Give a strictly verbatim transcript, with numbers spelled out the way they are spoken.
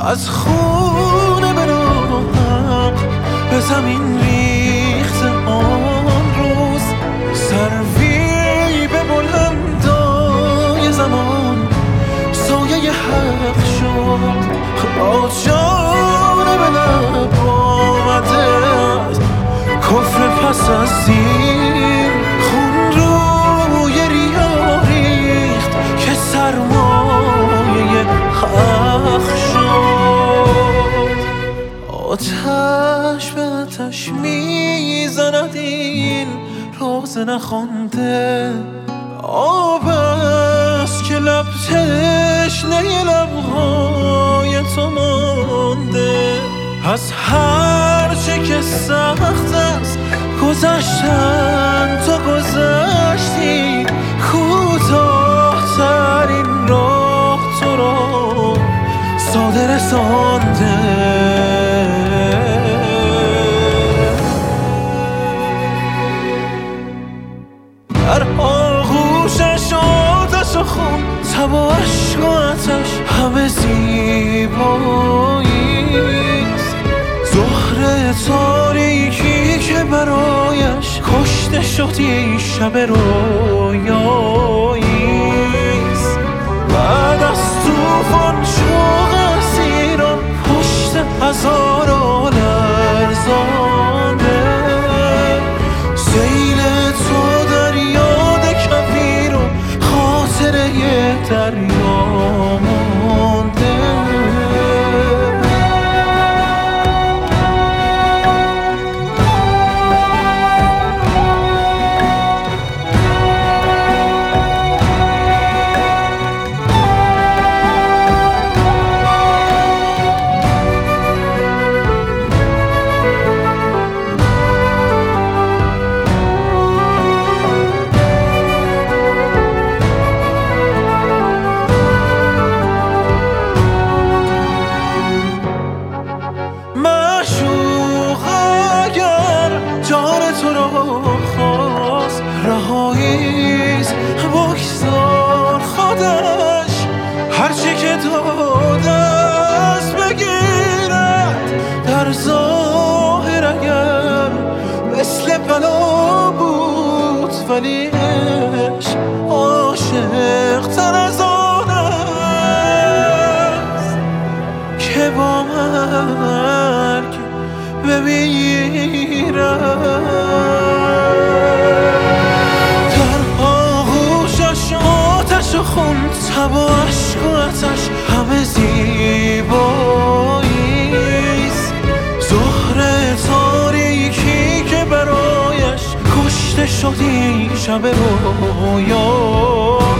از خونه به راحت به زمین ریخت آن روز، سروی به بلندای زمان سایه حق شد. با جان به لب آمده کفر پس از این خون روی ریا ریخت که سرمایه حق شد. آتش به آتش میزند این راز نخوانده، آب است که لب تشنه لبهای تو مانده. از هر چه که سخت است گذشتن تو گذشتی، کوتاه‌ترین راه تو را ساده رسانده. در آغوشش آتش و خون، تب و عشق و آتش همه زیباییست. زهره تاریکی که برایش کشته شدی شب رویاییست. بعد از طوفان شوق اسیران پشت هزاران لرزانه، سیل تو در یاد کبیر و خاطره دریا مانده. رهاییست بگذار خودش هرچی که داده است بگیرد. در ظاهر اگر مثل بلا بود، ولی عشق عاشق تر از آن است که با مرگ بمیرد. خون، تب و عشق و آتش همه زیباییست. زهره تاریکی که برایش کشته شدی شب رویا